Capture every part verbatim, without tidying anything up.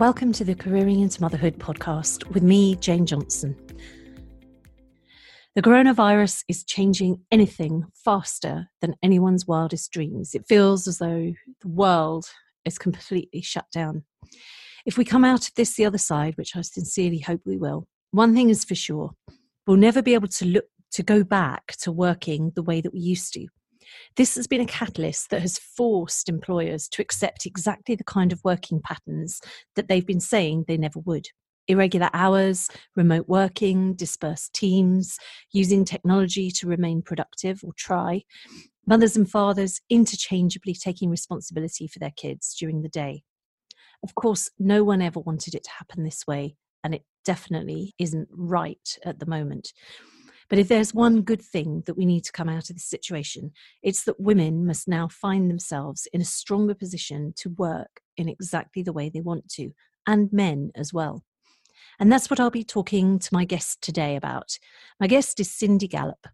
welcome to the Careering into Motherhood podcast with me, Jane Johnson. The coronavirus is changing anything faster than anyone's wildest dreams. It feels as though the world is completely shut down. If we come out of this the other side, which I sincerely hope we will, one thing is for sure, we'll never be able to look to go back to working the way that we used to. This has been a catalyst that has forced employers to accept exactly the kind of working patterns that they've been saying they never would. Irregular hours, remote working, dispersed teams, using technology to remain productive or try, mothers and fathers interchangeably taking responsibility for their kids during the day. Of course, no one ever wanted it to happen this way, and it definitely isn't right at the moment. But if there's one good thing that we need to come out of this situation, it's that women must now find themselves in a stronger position to work in exactly the way they want to, and men as well. And that's what I'll be talking to my guest today about. My guest is Cindy Gallop.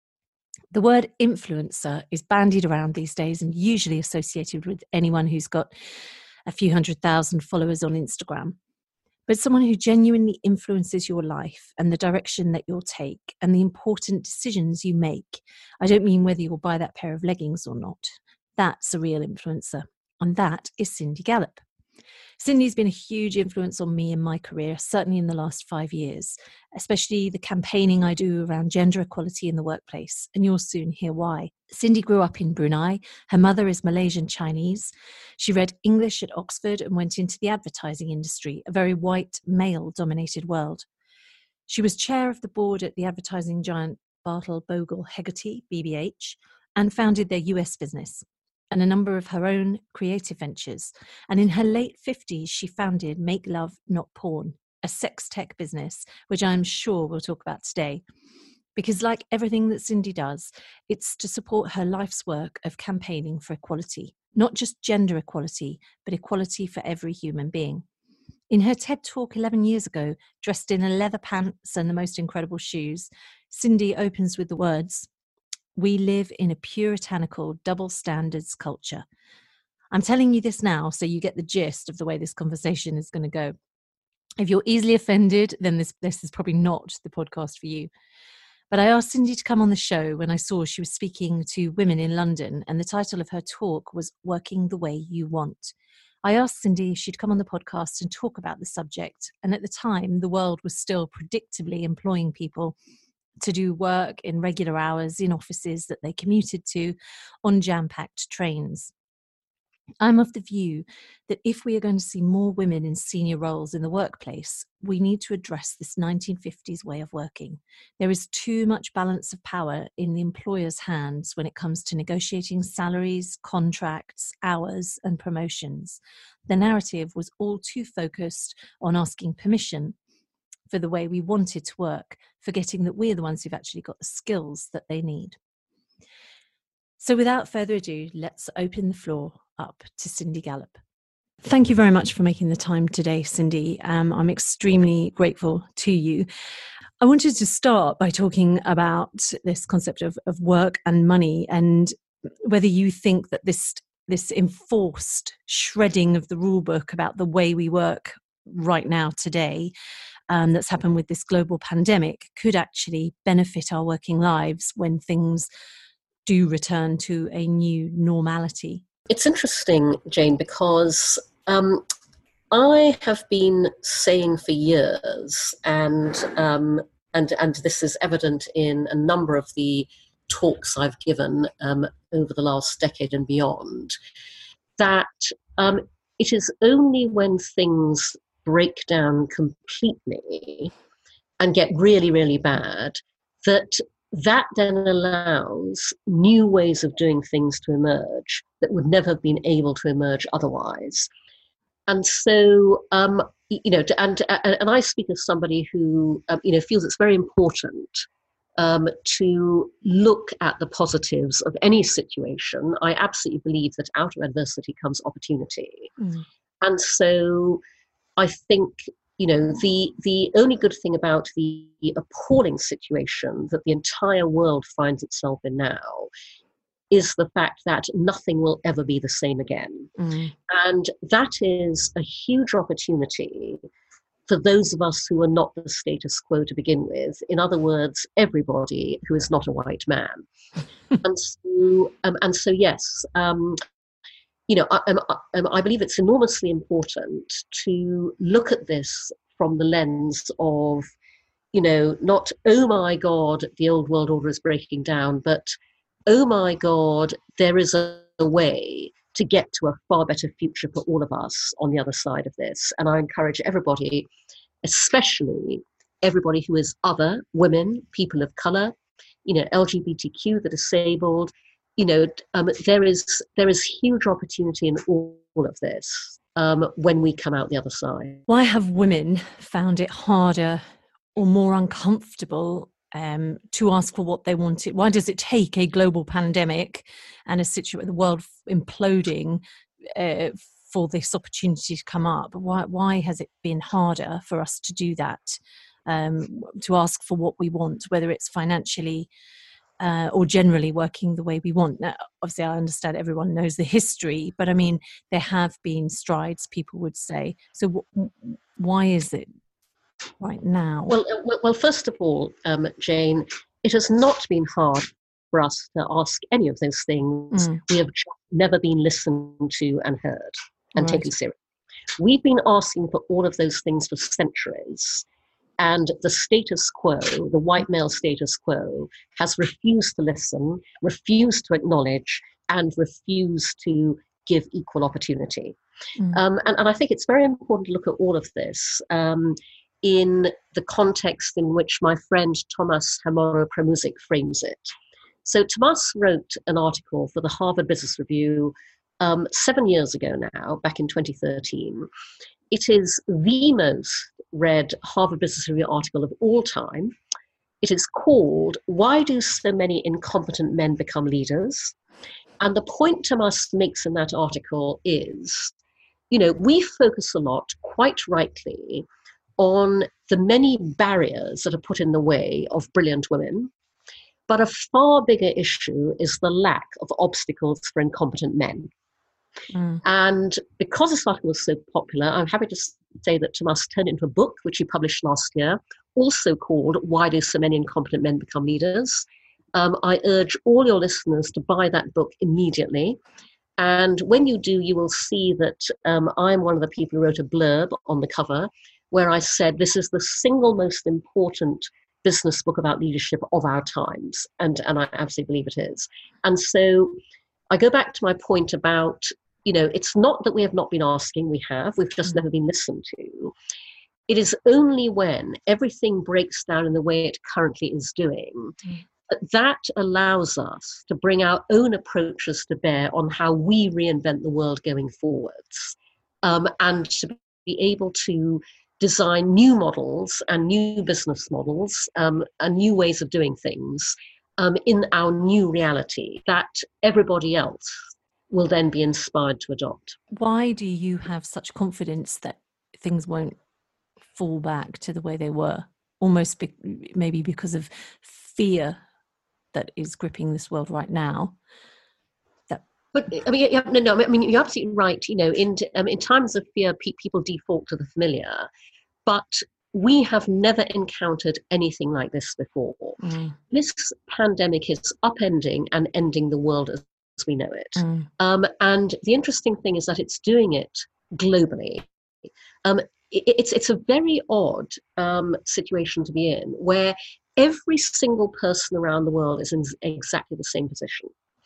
The word influencer is bandied around these days and usually associated with anyone who's got a few hundred thousand followers on Instagram. But someone who genuinely influences your life and the direction that you'll take and the important decisions you make. I don't mean whether you'll buy that pair of leggings or not. That's a real influencer. And that is Cindy Gallop. Cindy's been a huge influence on me in my career, certainly in the last five years, especially the campaigning I do around gender equality in the workplace, and you'll soon hear why. Cindy grew up in Brunei. Her mother is Malaysian Chinese. She read English at Oxford and went into the advertising industry, a very white, male-dominated world. She was chair of the board at the advertising giant Bartle Bogle Hegarty, B B H, and founded their U S business and a number of her own creative ventures. And in her late fifties, she founded Make Love Not Porn, a sex tech business, which I'm sure we'll talk about today. Because like everything that Cindy does, it's to support her life's work of campaigning for equality, not just gender equality, but equality for every human being. In her TED Talk eleven years ago, dressed in a leather pants and the most incredible shoes, Cindy opens with the words, "We live in a puritanical double standards culture." I'm telling you this now so you get the gist of the way this conversation is going to go. If you're easily offended, then this, this is probably not the podcast for you. But I asked Cindy to come on the show when I saw she was speaking to women in London, and the title of her talk was Working the Way You Want. I asked Cindy if she'd come on the podcast and talk about the subject, and at the time, the world was still predictably employing people to do work in regular hours in offices that they commuted to on jam-packed trains. I'm of the view that if we are going to see more women in senior roles in the workplace, we need to address this nineteen fifties way of working. There is too much balance of power in the employer's hands when it comes to negotiating salaries, contracts, hours, and promotions. The narrative was all too focused on asking permission for the way we wanted to work, forgetting that we're the ones who've actually got the skills that they need. So without further ado, let's open the floor up to Cindy Gallop. Thank you very much for making the time today, Cindy. Um, I'm extremely grateful to you. I wanted to start by talking about this concept of, of work and money, and whether you think that this, this enforced shredding of the rule book about the way we work right now today, Um, that's happened with this global pandemic, could actually benefit our working lives when things do return to a new normality. It's interesting, Jane, because um, I have been saying for years, and um, and and this is evident in a number of the talks I've given um, over the last decade and beyond, that um, it is only when things break down completely and get really, really bad that that then allows new ways of doing things to emerge that would never have been able to emerge otherwise. And so, um, you know, to, and, and I speak as somebody who, um, you know, feels it's very important um, to look at the positives of any situation. I absolutely believe that out of adversity comes opportunity. Mm. And so I think, you know, the the only good thing about the appalling situation that the entire world finds itself in now is the fact that nothing will ever be the same again. Mm. And that is a huge opportunity for those of us who are not the status quo to begin with. In other words, everybody who is not a white man. and so, um, and so, yes, um, you know, I, I, I believe it's enormously important to look at this from the lens of, you know, not, oh my God, the old world order is breaking down, but, oh my God, there is a, a way to get to a far better future for all of us on the other side of this. And I encourage everybody, especially everybody who is other, women, people of colour, you know, L G B T Q, the disabled, you know, um, there is there is huge opportunity in all, all of this um, when we come out the other side. Why have women found it harder or more uncomfortable um, to ask for what they wanted? Why does it take a global pandemic and a situation, the world imploding, uh, for this opportunity to come up? Why, why has it been harder for us to do that, um, to ask for what we want, whether it's financially uh, or generally working the way we want? Now, obviously, I understand everyone knows the history, but I mean, there have been strides, people would say. So w- why is it right now? Well, well, first of all, um, Jane, it has not been hard for us to ask any of those things. Mm. We have just never been listened to and heard and right. taken seriously. We've been asking for all of those things for centuries, and the status quo, the white male status quo, has refused to listen, refused to acknowledge, and refused to give equal opportunity. Mm. Um, and, and I think it's very important to look at all of this um, in the context in which my friend Tomas Hamorro-Premuzic frames it. So Tomas wrote an article for the Harvard Business Review um, seven years ago now, back in twenty thirteen. It is the most read Harvard Business Review article of all time. It is called, "Why Do So Many Incompetent Men Become Leaders?" And the point Tomas makes in that article is, you know, we focus a lot, quite rightly, on the many barriers that are put in the way of brilliant women. But a far bigger issue is the lack of obstacles for incompetent men. Mm. And because this article was so popular, I'm happy to say that Tomas turned it into a book, which he published last year, also called "Why Do So Many Incompetent Men Become Leaders?" Um, I urge all your listeners to buy that book immediately. And when you do, you will see that um, I'm one of the people who wrote a blurb on the cover where I said, this is the single most important business book about leadership of our times. And, and I absolutely believe it is. And so I go back to my point about, you know, it's not that we have not been asking, we have, we've just never been listened to. It is only when everything breaks down in the way it currently is doing mm. that that allows us to bring our own approaches to bear on how we reinvent the world going forwards, um, and to be able to design new models and new business models um, and new ways of doing things um, in our new reality that everybody else will then be inspired to adopt. Why do you have such confidence that things won't fall back to the way they were? Almost be- maybe because of fear that is gripping this world right now. That But I mean, yeah, no, no. I mean, you're absolutely right. You know, in um, in times of fear, pe- people default to the familiar. But we have never encountered anything like this before. Mm. This pandemic is upending and ending the world as we know it. Mm. Um, and the interesting thing is that it's doing it globally. Um, it, it's it's a very odd um, situation to be in, where every single person around the world is in exactly the same position.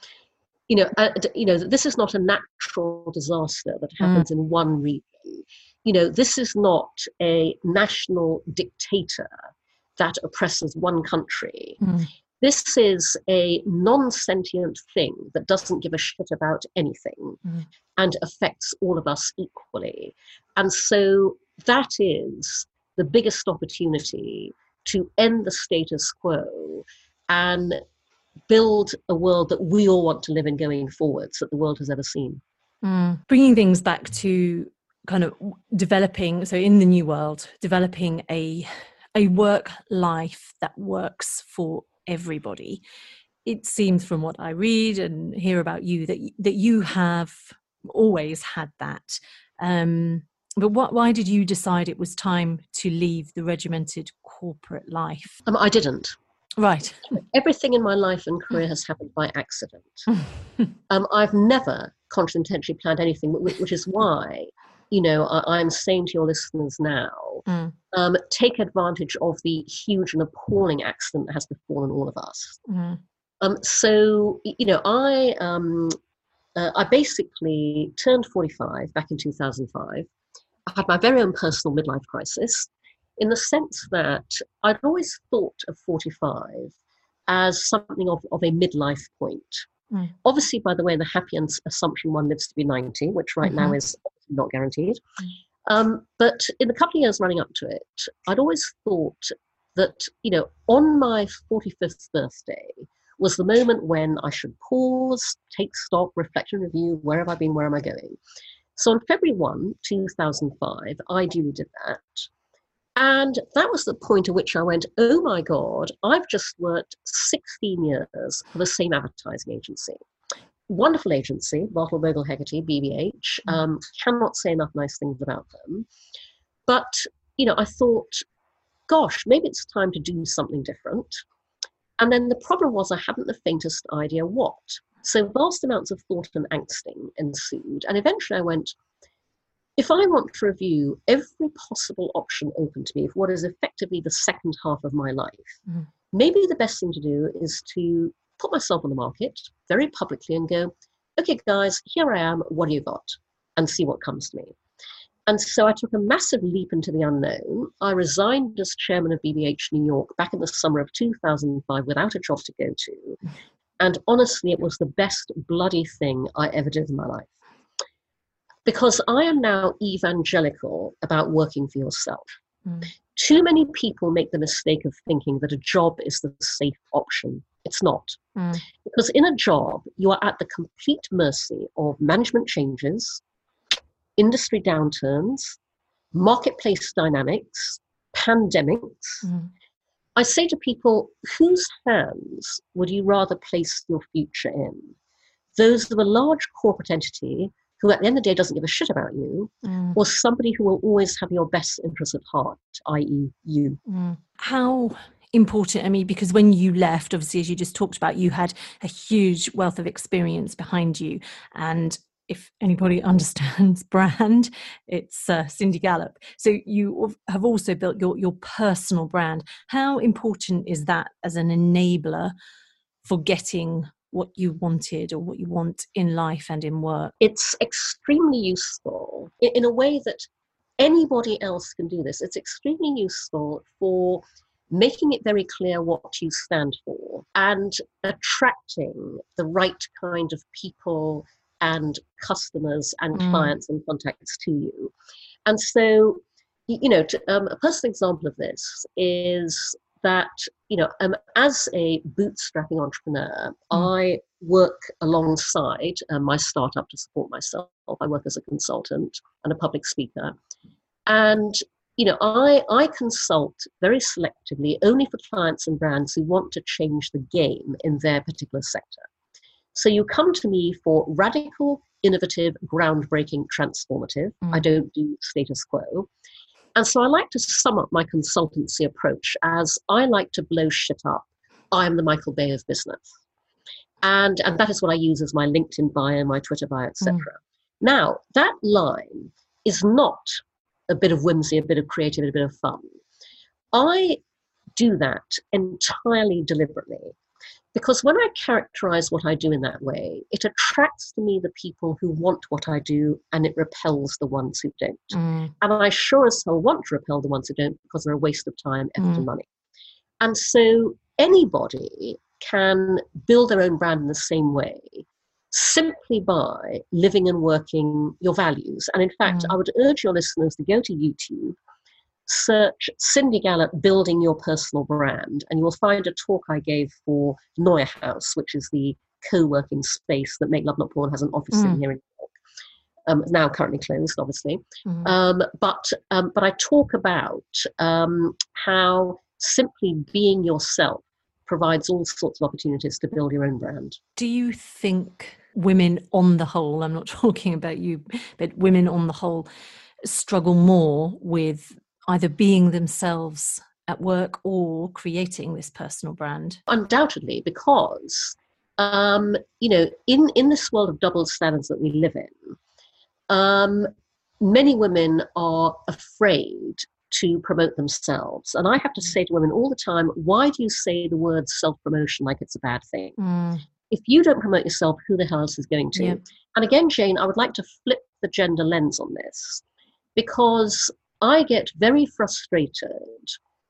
You know, uh, you know, this is not a natural disaster that happens mm. in one region. You know, this is not a national dictator that oppresses one country. Mm. This is a non-sentient thing that doesn't give a shit about anything mm. and affects all of us equally. And so that is the biggest opportunity to end the status quo and build a world that we all want to live in going forwards, that the world has ever seen. Mm. Bringing things back to kind of developing, so in the new world, developing a a work life that works for everybody. it seems from what I read and hear about you that that you have always had that. Um, but what, why did you decide it was time to leave the regimented corporate life? Um, I didn't. Right. Everything in my life and career has happened by accident. um, I've never consciously intentionally planned anything, which, which is why, you know, I, I'm saying to your listeners now, mm. um, take advantage of the huge and appalling accident that has befallen all of us. Mm. Um, so, you know, I um, uh, I basically turned forty-five back in two thousand five. I had my very own personal midlife crisis, in the sense that I'd always thought of forty-five as something of, of a midlife point. Mm. Obviously, by the way, the happy assumption one lives to be ninety, which right mm-hmm. now is not guaranteed. Mm. Um, but in the couple of years running up to it, I'd always thought that, you know, on my forty-fifth birthday was the moment when I should pause, take stock, reflect and review, where have I been, where am I going? So on February first, two thousand five, I duly did that. And that was the point at which I went, oh my God, I've just worked sixteen years for the same advertising agency. Wonderful agency, Bartle Bogle Hegarty, B B H. Um, cannot say enough nice things about them. But, you know, I thought, gosh, maybe it's time to do something different. And then the problem was I hadn't the faintest idea what. So vast amounts of thought and angsting ensued. And eventually I went, if I want to review every possible option open to me for what is effectively the second half of my life, mm. maybe the best thing to do is to put myself on the market very publicly and go, okay, guys, here I am, what do you got? And see what comes to me. And so I took a massive leap into the unknown. I resigned as chairman of B B H New York back in the summer of two thousand five without a job to go to. And honestly, it was the best bloody thing I ever did in my life. Because I am now evangelical about working for yourself. Mm. Too many people make the mistake of thinking that a job is the safe option. It's not. Mm. Because in a job, you are at the complete mercy of management changes, industry downturns, marketplace dynamics, pandemics. Mm. I say to people, whose hands would you rather place your future in? Those of a large corporate entity who at the end of the day doesn't give a shit about you, mm. or somebody who will always have your best interests at heart, that is you. Mm. How important, I mean, because when you left, obviously, as you just talked about, you had a huge wealth of experience behind you. And if anybody understands brand, it's uh, Cindy Gallop. So you have also built your, your personal brand. How important is that as an enabler for getting what you wanted or what you want in life and in work? It's extremely useful in, in a way that anybody else can do this. It's extremely useful for making it very clear what you stand for and attracting the right kind of people and customers and mm. clients and contacts to you. And so, you know, to, um, a personal example of this is that, you know, um, as a bootstrapping entrepreneur, mm. I work alongside um, my startup to support myself. I work as a consultant and a public speaker. And, you know, I, I consult very selectively only for clients and brands who want to change the game in their particular sector. So you come to me for radical, innovative, groundbreaking, transformative. Mm. I don't do status quo. And so I like to sum up my consultancy approach as I like to blow shit up. I am the Michael Bay of business. And, and that is what I use as my LinkedIn bio, my Twitter bio, et cetera. Mm. Now, that line is not a bit of whimsy, a bit of creativity, a bit of fun. I do that entirely deliberately. Because when I characterize what I do in that way, it attracts to me the people who want what I do and it repels the ones who don't. Mm. And I sure as hell want to repel the ones who don't because they're a waste of time, effort, mm. and money. And so anybody can build their own brand in the same way simply by living and working your values. And in fact, mm. I would urge your listeners to go to YouTube, search Cindy Gallop Building Your Personal Brand, and you will find a talk I gave for Neue House, which is the co-working space that Make Love Not Porn has an office mm. in here in New York. Um, now currently closed, obviously. Mm. Um, but um, but I talk about um, how simply being yourself provides all sorts of opportunities to build your own brand. Do you think women on the whole, I'm not talking about you, but women on the whole struggle more with either being themselves at work or creating this personal brand? Undoubtedly, because, um, you know, in, in this world of double standards that we live in, um, many women are afraid to promote themselves. And I have to say to women all the time, why do you say the word self-promotion like it's a bad thing? Mm. If you don't promote yourself, who the hell else is going to? Yep. And again, Jane, I would like to flip the gender lens on this, because I get very frustrated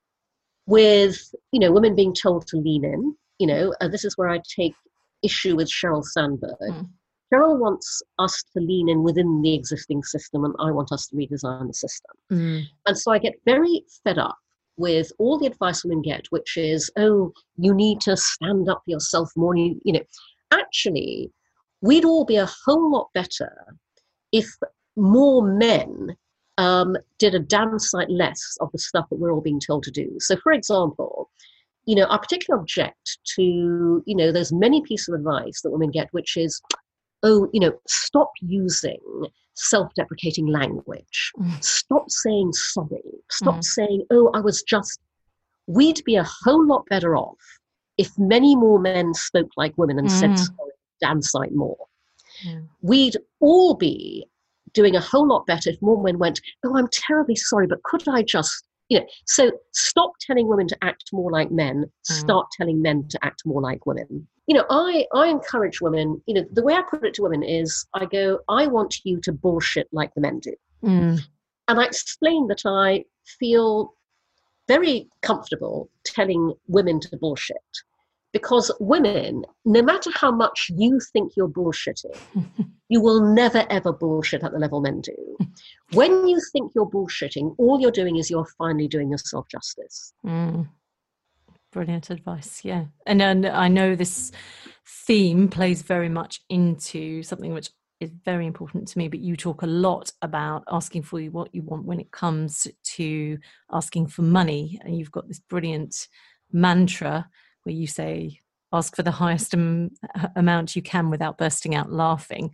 with, you know, women being told to lean in. You know, and this is where I take issue with Sheryl Sandberg. Mm. Sheryl wants us to lean in within the existing system, and I want us to redesign the system. Mm. And so I get very fed up with all the advice women get, which is, oh, you need to stand up for yourself more. You, you know, actually, we'd all be a whole lot better if more men um, did a damn sight less of the stuff that we're all being told to do. So, for example, you know, I particularly object to, you know, there's many pieces of advice that women get, which is, oh, you know, stop using self-deprecating language. Mm. Stop saying sorry. Stop mm. saying, oh, I was just, we'd be a whole lot better off if many more men spoke like women and mm. said sorry damn sight more. Mm. We'd all be doing a whole lot better if more men went, oh, I'm terribly sorry, but could I just, you know, so stop telling women to act more like men, mm. start telling men to act more like women. You know, I, I encourage women, you know, the way I put it to women is I go, I want you to bullshit like the men do. Mm. And I explain that I feel very comfortable telling women to bullshit, because women, no matter how much you think you're bullshitting, you will never ever bullshit at the level men do. When you think you're bullshitting, all you're doing is you're finally doing yourself justice. Mm. Brilliant advice, yeah. And, and I know this theme plays very much into something which is very important to me, but you talk a lot about asking for what you want when it comes to asking for money. And you've got this brilliant mantra where you say, ask for the highest am- amount you can without bursting out laughing.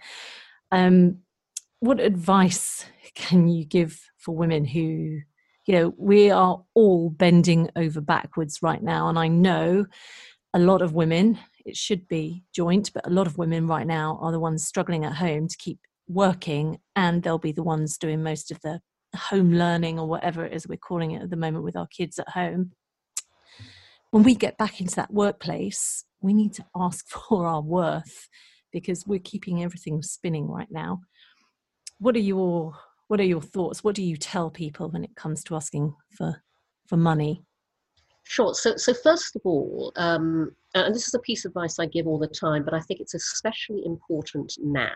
Um, what advice can you give for women who, you know, we are all bending over backwards right now. And I know a lot of women, it should be joint, but a lot of women right now are the ones struggling at home to keep working, and they'll be the ones doing most of the home learning or whatever it is we're calling it at the moment with our kids at home. When we get back into that workplace, we need to ask for our worth, because we're keeping everything spinning right now. What are your What are your thoughts? What do you tell people when it comes to asking for, for money? Sure. So, so first of all, um, and this is a piece of advice I give all the time, but I think it's especially important now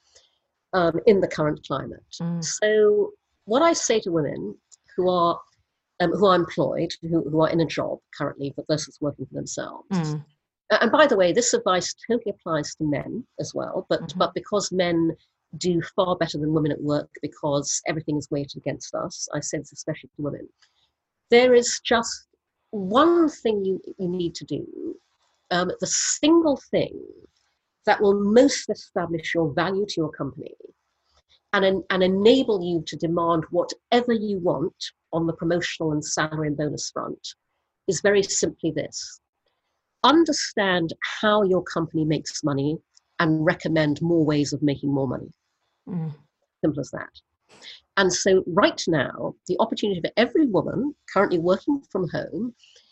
um, in the current climate. Mm. So what I say to women who are um, who are employed, who, who are in a job currently, but versus working for themselves. Mm. And by the way, this advice totally applies to men as well, but mm-hmm. but because men do far better than women at work because everything is weighted against us, I say this especially to women, there is just one thing you, you need to do, um, the single thing that will most establish your value to your company and, and enable you to demand whatever you want on the promotional and salary and bonus front is very simply this. Understand how your company makes money and recommend more ways of making more money. Mm. Simple as that. And so right now, the opportunity for every woman currently working from home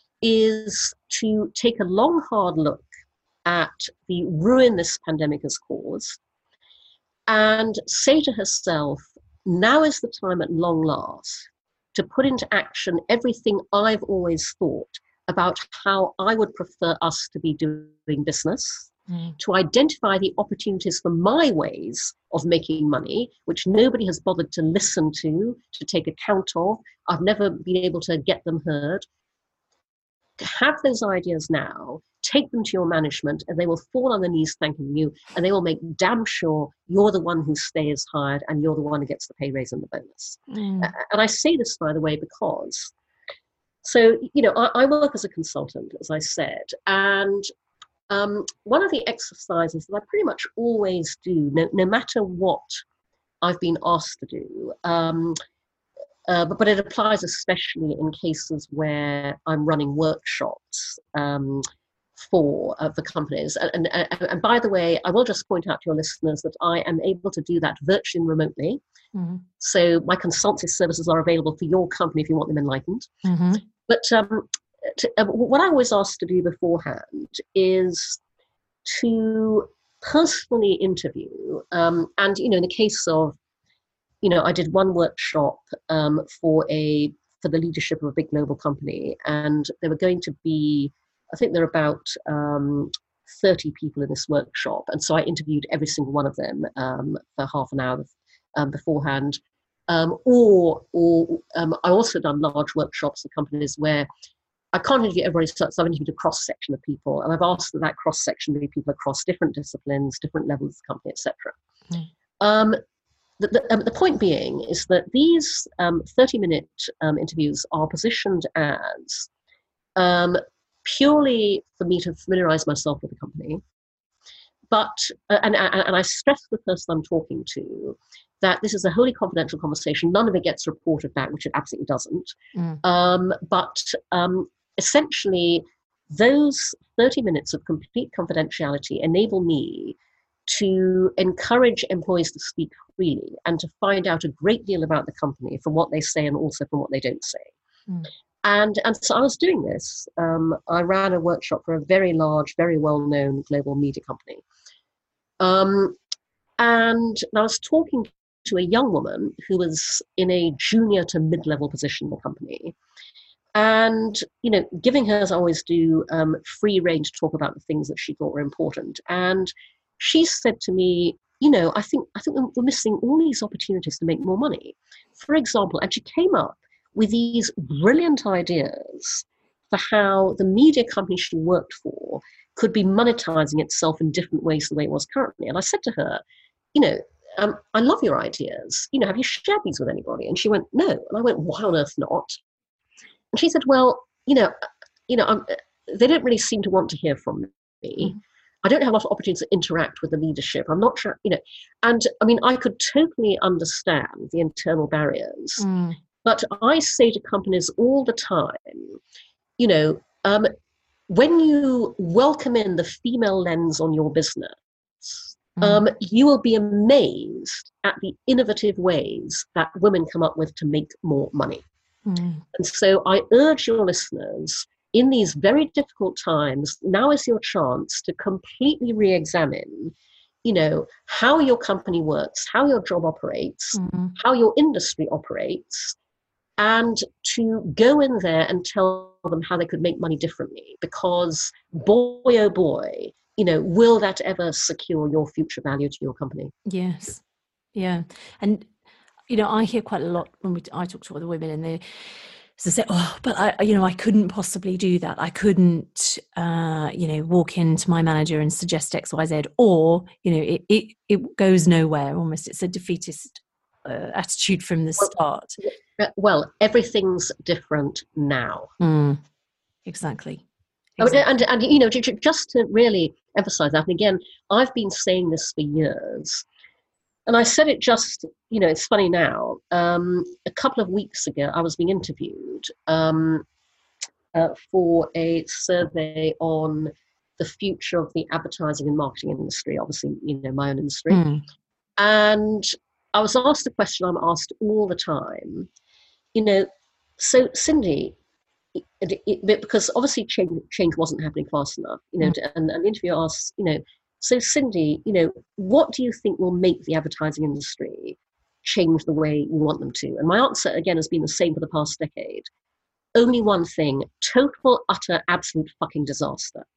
is to take a long, hard look at the ruin this pandemic has caused and say to herself, now is the time at long last to put into action everything I've always thought about how I would prefer us to be doing business, mm. to identify the opportunities for my ways of making money, which nobody has bothered to listen to, to take account of. I've never been able to get them heard. Have those ideas now, take them to your management, and they will fall on their knees thanking you, and they will make damn sure you're the one who stays hired and you're the one who gets the pay raise and the bonus. Mm. Uh, and I say this, by the way, because So, you know, I, I work as a consultant, as I said, and um, one of the exercises that I pretty much always do, no, no matter what I've been asked to do, um, uh, but, but it applies especially in cases where I'm running workshops um, for uh, the companies. And, and, and by the way, I will just point out to your listeners that I am able to do that virtually and remotely. Mm-hmm. So my consultancy services are available for your company if you want them enlightened. Mm-hmm. But um, to, uh, what I was asked to do beforehand is to personally interview. Um, and, you know, in the case of, you know, I did one workshop um, for a for the leadership of a big global company, and there were going to be, I think there are about um, thirty people in this workshop. And so I interviewed every single one of them um, for half an hour um, beforehand. Um, or or um, I also done large workshops for companies where I can't interview everybody, so I've interviewed a cross-section of people, and I've asked that that cross-section be people across different disciplines, different levels of the company, et cetera. Mm. Um, the, the, um, the point being is that these um, thirty-minute um, interviews are positioned as um, purely for me to familiarize myself with the company, but, uh, and, and I stress to the person I'm talking to that this is a wholly confidential conversation. None of it gets reported back, which it absolutely doesn't. Mm. Um, but um, essentially, those thirty minutes of complete confidentiality enable me to encourage employees to speak freely and to find out a great deal about the company from what they say and also from what they don't say. Mm. And, and so I was doing this. Um, I ran a workshop for a very large, very well-known global media company. Um, and I was talking to a young woman who was in a junior to mid-level position in the company. And, you know, giving her, as I always do, um, free rein to talk about the things that she thought were important. And she said to me, you know, I think I think we're missing all these opportunities to make more money. For example, and she came up with these brilliant ideas for how the media company she worked for could be monetizing itself in different ways the way it was currently. And I said to her, you know, um, I love your ideas. You know, have you shared these with anybody? And she went, no. And I went, why on earth not? And she said, well, you know, you know, I'm, they don't really seem to want to hear from me. Mm-hmm. I don't have a lot of opportunities to interact with the leadership. I'm not sure, you know, and I mean, I could totally understand the internal barriers, mm. but I say to companies all the time, you know, um, when you welcome in the female lens on your business, mm. um, you will be amazed at the innovative ways that women come up with to make more money. Mm. And so I urge your listeners, in these very difficult times, now is your chance to completely re-examine, you know, how your company works, how your job operates, mm-hmm. how your industry operates, and to go in there and tell them how they could make money differently. Because boy, oh boy, you know, will that ever secure your future value to your company? Yes. Yeah. And, you know, I hear quite a lot when we, I talk to other women, and they So say, oh, but I, you know, I couldn't possibly do that. I couldn't, uh, you know, walk into my manager and suggest X, Y, Z, or, you know, it it, it goes nowhere. Almost, it's a defeatist uh, attitude from the start. Well, well, everything's different now. Mm, exactly. exactly. And, and, and, you know, just to really emphasize that, and again, I've been saying this for years. And I said it just, you know, it's funny now. Um, a couple of weeks ago, I was being interviewed um, uh, for a survey on the future of the advertising and marketing industry, obviously, you know, my own industry. Mm. And I was asked a question I'm asked all the time, you know, so Cindy, it, it, because obviously change, change wasn't happening fast enough, you know, mm. to, and, and the interviewer asks, you know, so Cindy, you know, what do you think will make the advertising industry change the way you want them to? And my answer, again, has been the same for the past decade. Only one thing: total, utter, absolute fucking disaster.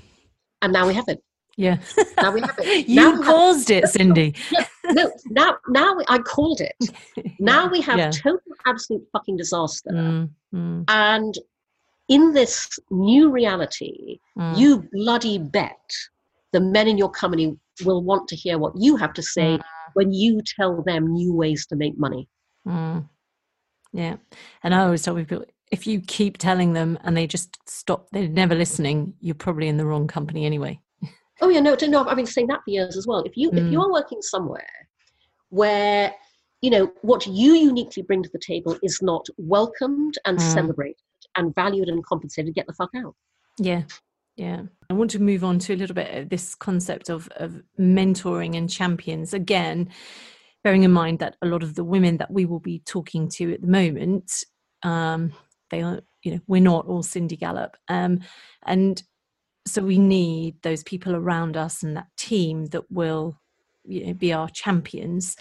And now we have it. Yeah. Now we have it. You caused it, it, Cindy. No, no, now, now we, I called it. Now we have yeah. total, absolute fucking disaster. Mm, mm. And in this new reality, mm. you bloody bet the men in your company will want to hear what you have to say mm. when you tell them new ways to make money. Mm. Yeah. And I always tell people, if you keep telling them and they just stop, they're never listening, you're probably in the wrong company anyway. Oh yeah, no, no, I've been saying that for years as well. If you, mm. if you are working somewhere where, you know, what you uniquely bring to the table is not welcomed and mm. celebrated and valued and compensated, get the fuck out. Yeah. Yeah. I want to move on to a little bit of this concept of, of mentoring and champions. Again, bearing in mind that a lot of the women that we will be talking to at the moment, um, they are, you know, we're not all Cindy Gallop. Um, and so we need those people around us and that team that will, you know, be our champions.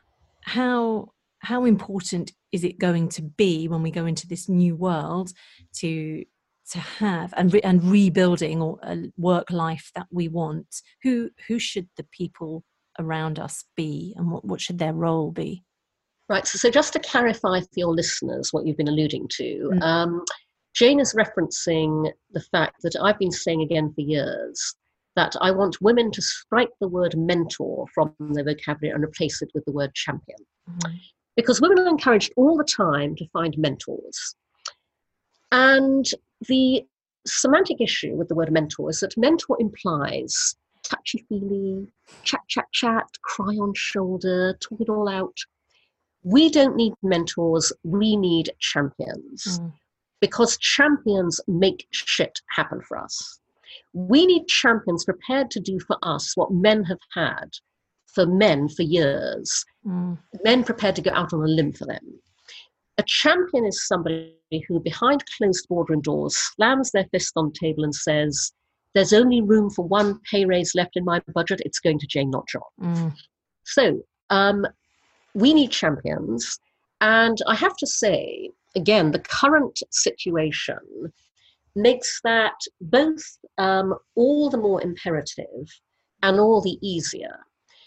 How how important is it going to be when we go into this new world to to have and re- and rebuilding or a work life that we want? Who who should the people around us be, and what, what should their role be? Right. So, so just to clarify for your listeners what you've been alluding to, mm. um, Jane is referencing the fact that I've been saying again for years that I want women to strike the word mentor from their vocabulary and replace it with the word champion. Mm-hmm. Because women are encouraged all the time to find mentors. And the semantic issue with the word mentor is that mentor implies touchy-feely, chat, chat, chat, cry on shoulder, talk it all out. We don't need mentors, we need champions. Mm. Because champions make shit happen for us. We need champions prepared to do for us what men have had for men for years. Mm. Men prepared to go out on a limb for them. A champion is somebody who, behind closed boardroom doors, slams their fist on the table and says, there's only room for one pay raise left in my budget, it's going to Jane, not John. Mm. So um, we need champions. And I have to say, again, the current situation makes that both um, all the more imperative and all the easier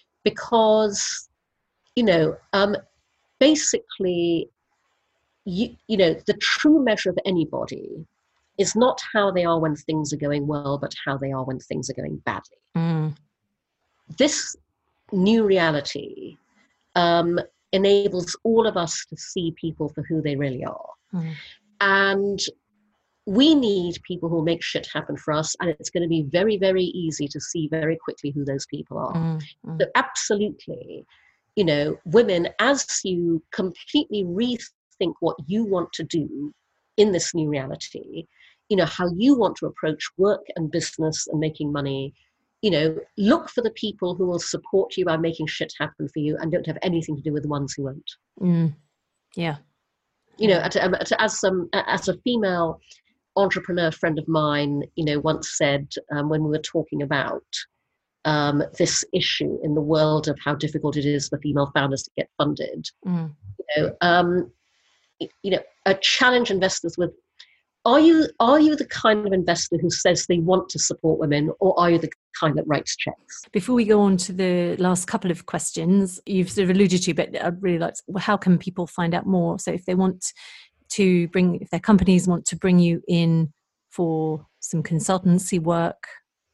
because, you know, um, basically, you, you know, the true measure of anybody is not how they are when things are going well, but how they are when things are going badly. Mm. This new reality um, enables all of us to see people for who they really are. Mm. And we need people who will make shit happen for us, and it's going to be very, very easy to see very quickly who those people are. Mm. Mm. So absolutely, you know, women, as you completely rethink what you want to do in this new reality, you know, how you want to approach work and business and making money, you know, look for the people who will support you by making shit happen for you and don't have anything to do with the ones who won't. Mm. Yeah. You know, at, at, as some as a female entrepreneur friend of mine, you know, once said um, when we were talking about um, this issue in the world of how difficult it is for female founders to get funded, mm. you know, um, you know, uh, challenge investors with, are you are you the kind of investor who says they want to support women, or are you the kind that writes checks? Before we go on to the last couple of questions, you've sort of alluded to, but I'd really like to, well, how can people find out more? So if they want to bring, if their companies want to bring you in for some consultancy work,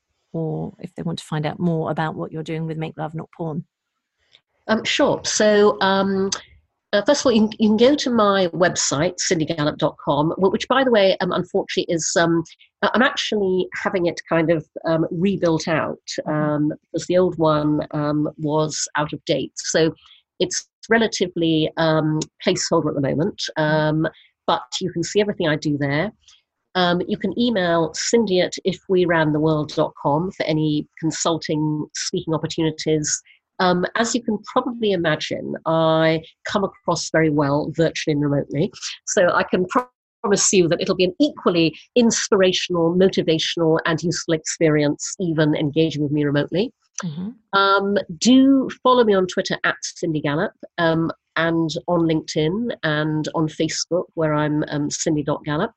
or if they want to find out more about what you're doing with Make Love Not Porn. Um, sure. So um, uh, first of all, you can, you can go to my website, cindy gallop dot com, which, by the way, um, unfortunately is, um, I'm actually having it kind of um, rebuilt out um, because the old one um, was out of date. So it's relatively um, placeholder at the moment, um, but you can see everything I do there. Um, you can email Cindy at if we ran the world dot com for any consulting, speaking opportunities. Um, as you can probably imagine, I come across very well virtually and remotely. So I can pro- promise you that it'll be an equally inspirational, motivational, and useful experience, even engaging with me remotely. Mm-hmm. Um, do follow me on Twitter at Cindy Gallop, um, and on LinkedIn and on Facebook, where I'm um, cindy dot gallop.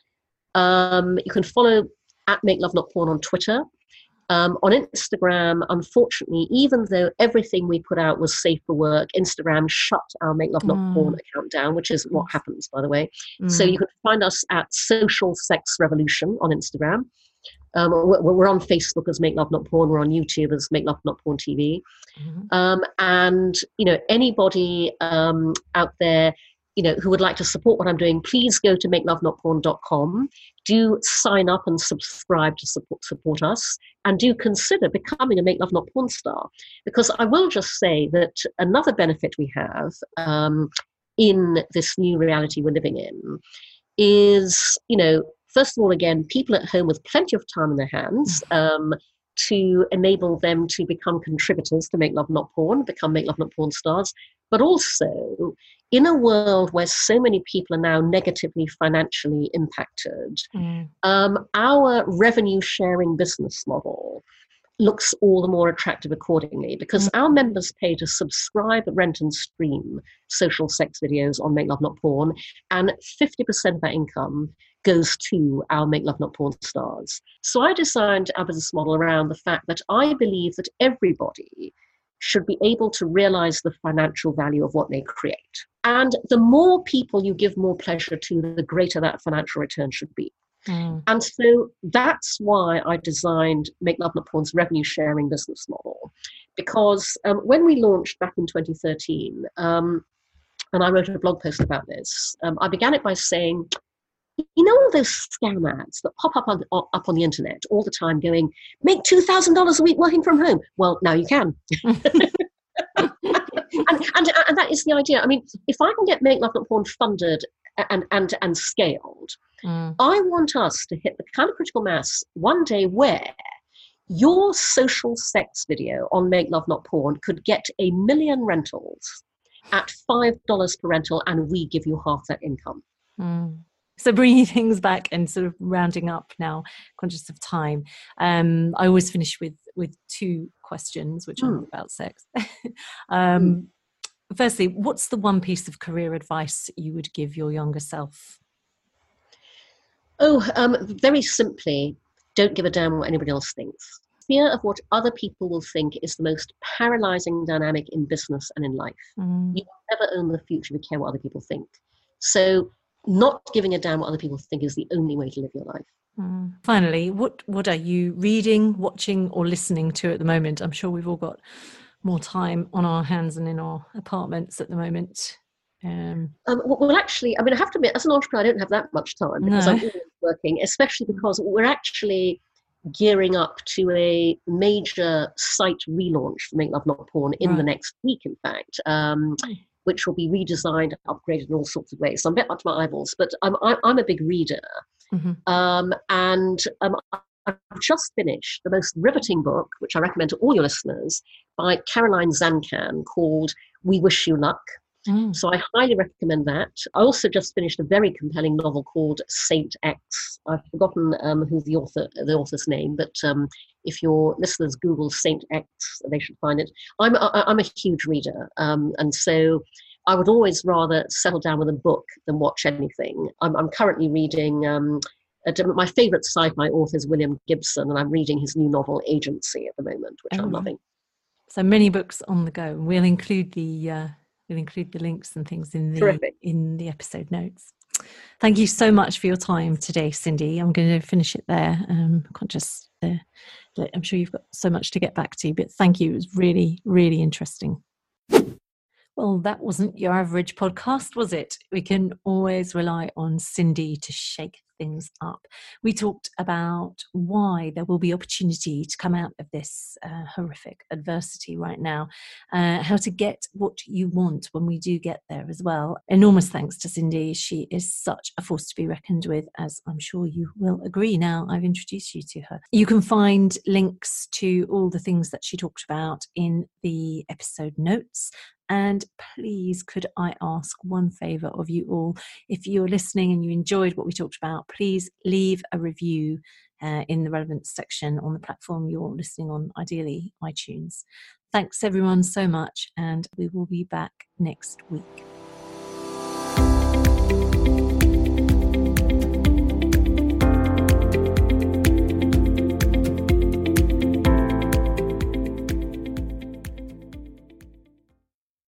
Um, you can follow at Make Love Not Porn on Twitter. Um, on Instagram, unfortunately, even though everything we put out was safe for work, Instagram shut our Make Love Not mm. Porn account down, which is what happens, by the way. Mm. So you can find us at Social Sex Revolution on Instagram. Um, we're, we're on Facebook as Make Love Not Porn. We're on YouTube as Make Love Not Porn T V. Mm-hmm. Um, and, you know, anybody um, out there, you know, who would like to support what I'm doing, please go to make love not porn dot com. Do sign up and subscribe to support, support us, and do consider becoming a Make Love Not Porn star. Because I will just say that another benefit we have um, in this new reality we're living in is, you know, first of all, again, people at home with plenty of time in their hands um, to enable them to become contributors to Make Love Not Porn, become Make Love Not Porn stars, but also in a world where so many people are now negatively financially impacted, mm. um, our revenue sharing business model looks all the more attractive accordingly, because mm. our members pay to subscribe, rent and stream social sex videos on Make Love Not Porn, and fifty percent of that income goes to our Make Love Not Porn stars. So I designed our business model around the fact that I believe that everybody should be able to realize the financial value of what they create. And the more people you give more pleasure to, the greater that financial return should be. Mm. And so that's why I designed Make Love Not Porn's revenue sharing business model. Because um, when we launched back in twenty thirteen, um, and I wrote a blog post about this, um, I began it by saying, you know all those scam ads that pop up on, up on the internet all the time going, make two thousand dollars a week working from home? Well, now you can. and, and, and that is the idea. I mean, if I can get Make Love Not Porn funded and, and, and scaled, mm. I want us to hit the kind of critical mass one day where your social sex video on Make Love Not Porn could get a million rentals at five dollars per rental, and we give you half that income. Mm. So bringing things back and sort of rounding up now, conscious of time, um, I always finish with with two questions, which mm. are about sex. um, mm. Firstly, what's the one piece of career advice you would give your younger self? Oh, um, very simply, don't give a damn what anybody else thinks. Fear of what other people will think is the most paralyzing dynamic in business and in life. Mm. You will never own the future if you care what other people think. So not giving a damn what other people think is the only way to live your life. Mm. Finally, what what are you reading, watching, or listening to at the moment? I'm sure we've all got more time on our hands and in our apartments at the moment. Um, um, well, actually, I mean, I have to admit, as an entrepreneur, I don't have that much time because no. I'm always working, especially because we're actually gearing up to a major site relaunch for Make Love Not Porn in right. the next week, in fact. Um, which will be redesigned, upgraded in all sorts of ways. So I'm a bit up to my eyeballs, but I'm, I'm a big reader. Mm-hmm. Um, and um, I've just finished the most riveting book, which I recommend to all your listeners, by Caroline Zancan, called We Wish You Luck. Mm. So I highly recommend that. I also just finished a very compelling novel called Saint X. I've forgotten um, who the author, the author's name, but um, if your listeners Google Saint X, they should find it. I'm a, I'm a huge reader, um, and so I would always rather settle down with a book than watch anything. I'm, I'm currently reading, um, a, my favourite sci-fi author is William Gibson, and I'm reading his new novel Agency at the moment, which oh, I'm loving. So many books on the go. We'll include the uh, we'll include the links and things in the Terrific. in the episode notes. Thank you so much for your time today, Cindy. I'm going to finish it there. Um, conscious, uh, I'm sure you've got so much to get back to, but thank you. It was really, really interesting. Well, that wasn't your average podcast, was it? We can always rely on Cindy to shake things up. We talked about why there will be opportunity to come out of this uh, horrific adversity right now, uh, how to get what you want when we do get there as well. Enormous thanks to Cindy. She is such a force to be reckoned with, as I'm sure you will agree now I've introduced you to her. You can find links to all the things that she talked about in the episode notes. And please, could I ask one favour of you all? If you're listening and you enjoyed what we talked about, please leave a review uh, in the relevant section on the platform you're listening on, ideally iTunes. Thanks everyone so much, and we will be back next week.